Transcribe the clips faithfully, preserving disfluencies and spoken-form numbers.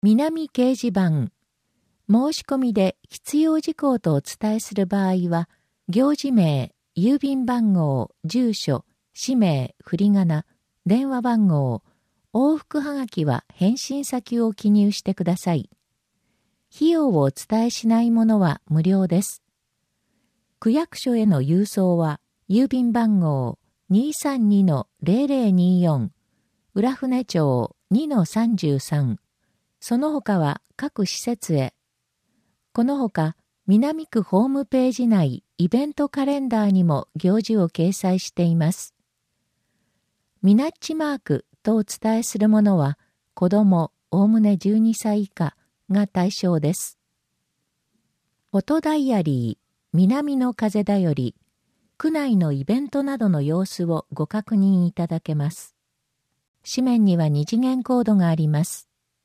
南掲示板。申し込みで必要事項とお伝えする場合は、行事名、郵便番号、住所、氏名、振り仮名、電話番号、往復はがきは返信先を記入してください。費用をお伝えしないものは無料です。区役所への郵送は、郵便番号 にさんにのゼロゼロによん、浦船町 にのさんじゅうさん、その他は各施設へ。このほか、南区ホームページ内イベントカレンダーにも行事を掲載しています。ミナッチマークとお伝えするものは、子供おおむねじゅうにさい以下が対象です。フォトダイアリー、南の風だより、区内のイベントなどの様子をご確認いただけます。紙面には二次元コードがあります。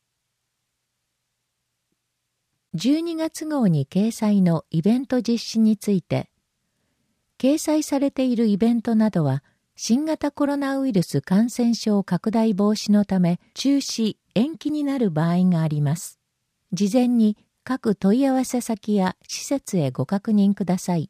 じゅうにがつ号に掲載のイベント実施について、掲載されているイベントなどは、新型コロナウイルス感染症拡大防止のため中止・延期になる場合があります。事前に各問い合わせ先や施設へご確認ください。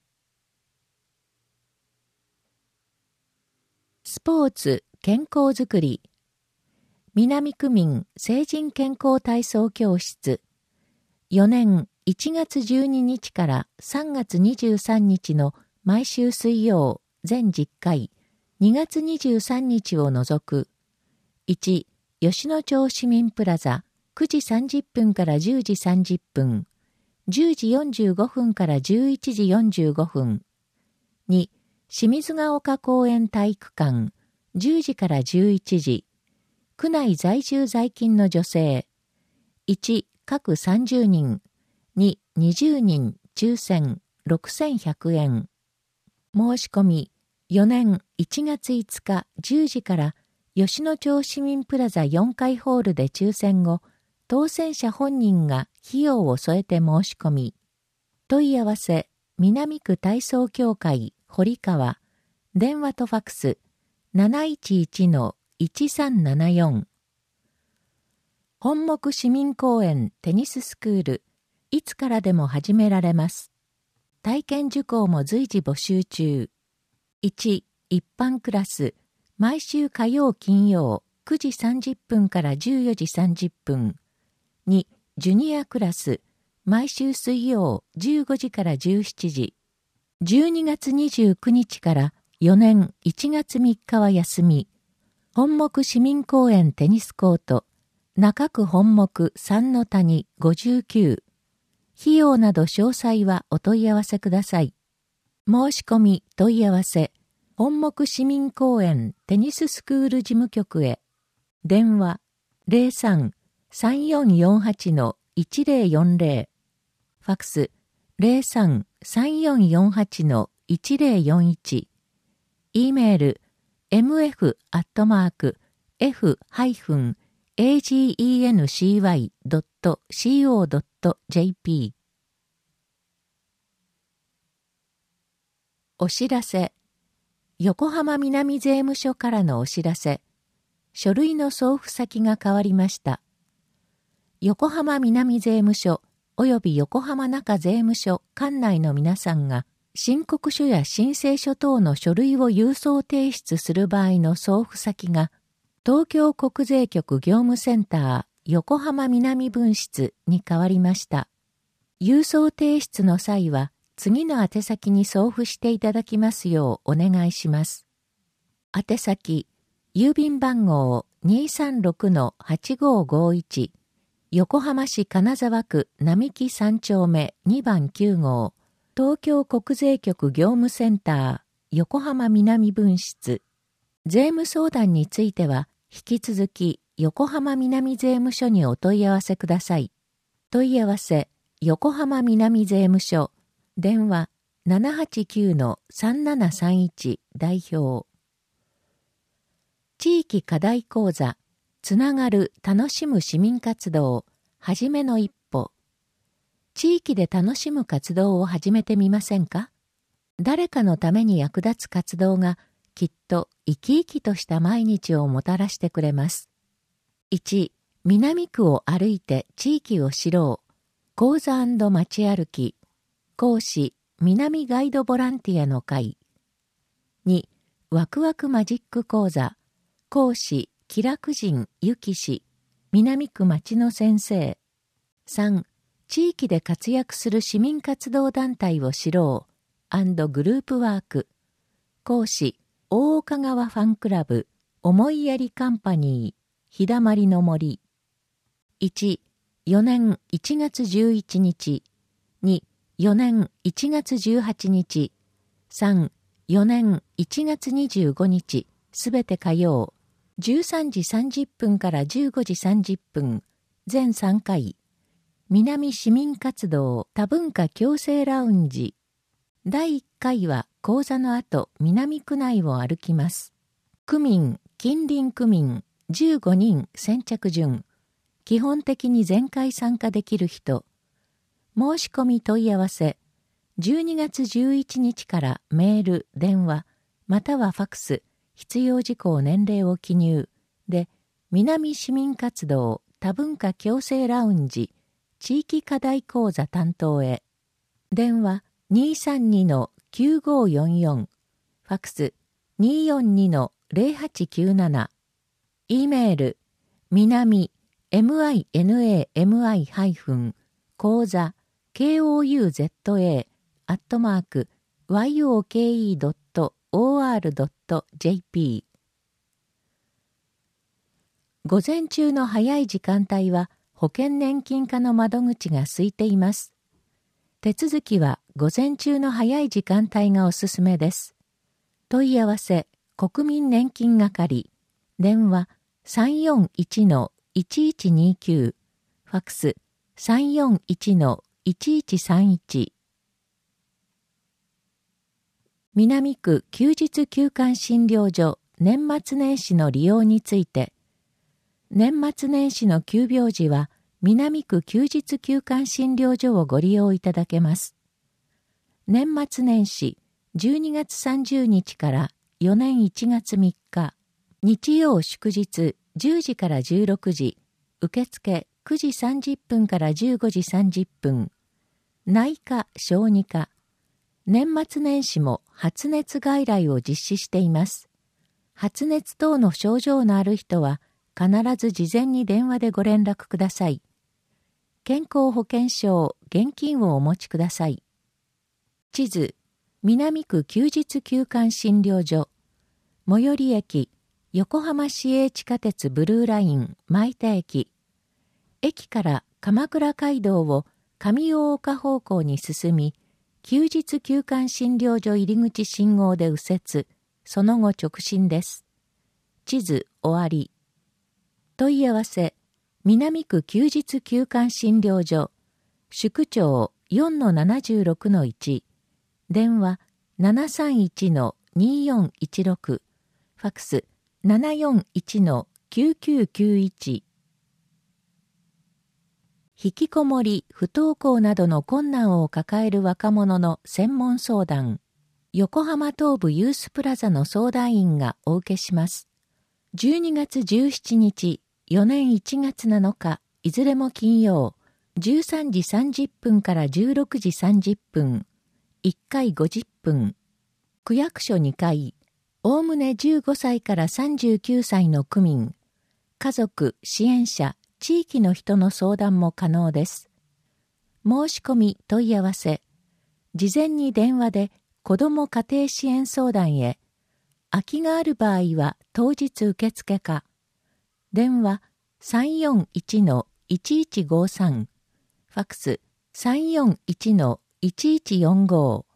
スポーツ・健康づくり。南区民成人健康体操教室。よねんいちがつじゅうににちからさんがつにじゅうさんにちの毎週水曜全じゅっかい、にがつにじゅうさんにちを除く。いち、吉野町市民プラザ、くじさんじゅっぷんからじゅうじさんじゅっぷん、じゅうじよんじゅうごふんからじゅういちじよんじゅうごふん。に、清水ヶ丘公園体育館、じゅうじからじゅういちじ。区内在住在勤の女性。いち、各さんじゅうにん。に、にじゅうにん、抽選、ろくせんひゃくえん。申し込み、よねんいちがついつかじゅうじから吉野町市民プラザよんかいホールで抽選後、当選者本人が費用を添えて申し込み。問い合わせ、南区体操協会、堀川、電話とファクス、なないちいちのいちさんななよん。本木市民公園テニススクール、いつからでも始められます。体験受講も随時募集中。いち、一般クラス、毎週火曜金曜くじさんじゅっぷんからじゅうよじさんじゅっぷん。に、ジュニアクラス、毎週水曜じゅうごじからじゅうしちじ。じゅうにがつにじゅうくにちからよねんいちがつみっかは休み。本木市民公園テニスコート、中区本木さんの谷ごじゅうきゅう。費用など詳細はお問い合わせください。申し込み問い合わせ、本木市民公園テニススクール事務局へ。電話 ゼロさん さんよんよんはちのいちゼロよんゼロ。ファクス ゼロさん さんよんよんはちのいちゼロよんいち。E メール エムエフ アットマーク エフ ハイフン エージーイーエヌシーワイ ドット シーオー ドット ジェーピー。お知らせ。横浜南税務署からのお知らせ。書類の送付先が変わりました。横浜南税務署及び横浜中税務署管内の皆さんが申告書や申請書等の書類を郵送提出する場合の送付先が東京国税局業務センター横浜南分室に変わりました。郵送提出の際は次の宛先に送付していただきますようお願いします。宛先、郵便番号 にさんろくのはちごごいち、横浜市金沢区並木さんちょうめにばんきゅうごう、東京国税局業務センター横浜南分室。税務相談については引き続き横浜南税務署にお問い合わせください。問い合わせ、横浜南税務署。電話 ななはちきゅうのさんななさんいち 代表。地域課題講座、つながる楽しむ市民活動、はじめの一歩。地域で楽しむ活動を始めてみませんか？誰かのために役立つ活動がきっと生き生きとした毎日をもたらしてくれます。いち、 南区を歩いて地域を知ろう。講座&街歩き。講師、南ガイドボランティアの会。に、ワクワクマジック講座。講師、気楽人ゆき氏。南区町の先生。さん、地域で活躍する市民活動団体を知ろう。グループワーク。講師、大岡川ファンクラブ。思いやりカンパニー。日だまりの森。いち、よねんいちがつじゅういちにち。に、よねんいちがつじゅうはちにち。さん、よねんいちがつにじゅうごにち。すべて火曜。じゅうさんじさんじゅっぷんからじゅうごじさんじゅっぷん。全さんかい。南市民活動多文化共生ラウンジ。だいいっかいは講座の後、南区内を歩きます。区民、近隣区民、じゅうごにん先着順。基本的に全会参加できる人。申し込み問い合わせ。じゅうにがつじゅういちにちからメール、電話、またはファクス、必要事項年齢を記入。で、南市民活動多文化共生ラウンジ、地域課題講座担当へ。電話 にーさんにのきゅうごよんよん。ファクス にーよんにのゼロはちきゅうなな。E メール、南、minami-講座、kouza、アットマーク、yoke.or.jp。午前中の早い時間帯は保険年金課の窓口が空いています。手続きは午前中の早い時間帯がおすすめです。問い合わせ、国民年金係、電話 さんよんいちのいちいちにきゅう、ファクス さんよんいちのいちいちさんいち。南区休日休館診療所年末年始の利用について、年末年始の急病時は南区休日休館診療所をご利用いただけます。年末年始じゅうにがつさんじゅうにちからよねんいちがつみっか、日曜祝日じゅうじからじゅうろくじ、受付くじさんじゅっぷんからじゅうごじさんじゅっぷん、内科・小児科、年末年始も発熱外来を実施しています。発熱等の症状のある人は必ず事前に電話でご連絡ください。健康保険証、現金をお持ちください。地図、南区休日休館診療所、最寄り駅、横浜市営地下鉄ブルーライン前田駅。駅から鎌倉街道を上大岡方向に進み、休日休館診療所入口信号で右折、その後直進です。地図終わり。問い合わせ、南区休日休館診療所、宿長 よんのななじゅうろくのいち、電話 ななさんいちのにーよんいちろく、ファクス ななよんいちのきゅうきゅうきゅういち。引きこもり、不登校などの困難を抱える若者の専門相談。横浜東部ユースプラザの相談員がお受けします。じゅうにがつじゅうしちにち、よねんいちがつなのか、いずれも金曜、じゅうさんじさんじゅっぷんからじゅうろくじさんじゅっぷん、いっかいごじゅっぷん。区役所にかい、おおむねじゅうごさいからさんじゅうきゅうさいの区民、家族、支援者、地域の人の相談も可能です。申し込み問い合わせ、事前に電話で子ども家庭支援相談へ、空きがある場合は当日受付か、電話 さんよんいちのいちいちごさん、ファクス さんよんいちのいちいちよんご。